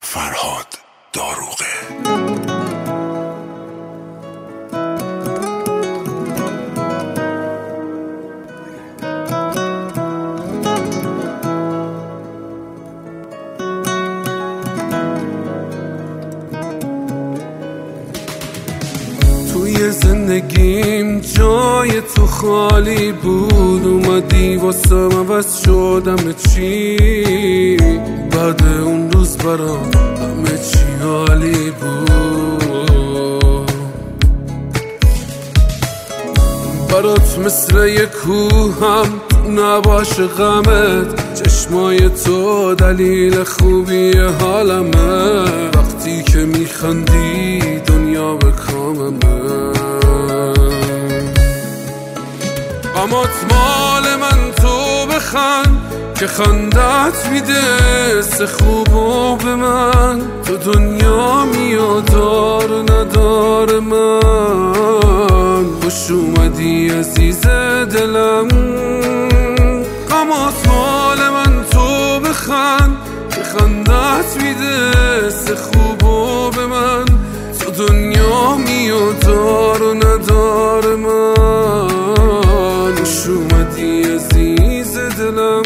فرهاد داروغه. توی زندگیم جای تو خالی بود، اومدی واسم عوض شدم چی. بعد اون روز برام همه چی عالی بود. برات مثل یک کوهم نباشه غمت، چشمای تو دلیل خوبی حالمه. وقتی که میخندی دنیا به کاممه. غمات مال من تو بخند که خندت میده سه خوبو به من. تو دنیا میاد دار و ندار من. خوش اومدی عزیز دلم. غمات مال من تو بخند که خندت میده سه خوبو به من. تو دنیا میاد دار و ندار من. خوش اومدی عزیز دلم.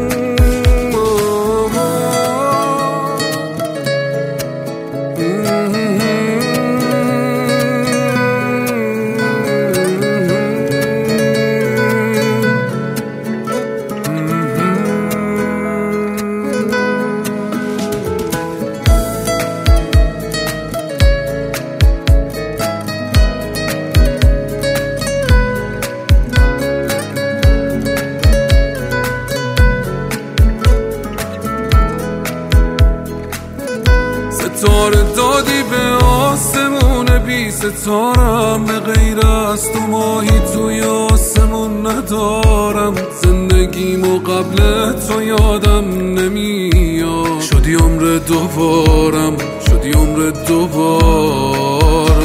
ستاره دادی به آسمون بی ستارم، به غیر از تو ماهی توی آسمون ندارم. زندگیمو قبل تو یادم نمیاد. شدی عمر دوبارم، شدی عمر دوبارم.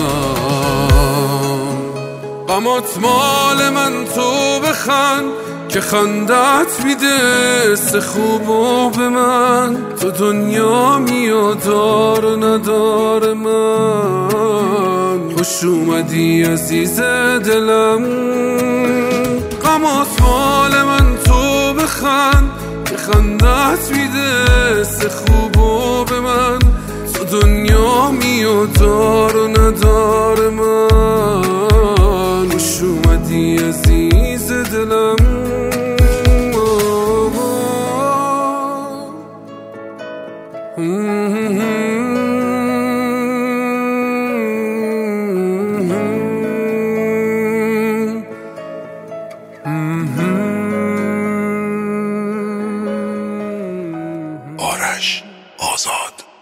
غمات مال من تو بخند که خندت میده سه خوبو به من. تو دنیا میاد دار و ندار من. خوش اومدی عزیز دلم. غمات مال من تو بخند که خندت میده سه خوبو به من. تو دنیا میاد دار و ندار من. خوش اومدی عزیز دلم. آرش آزاد.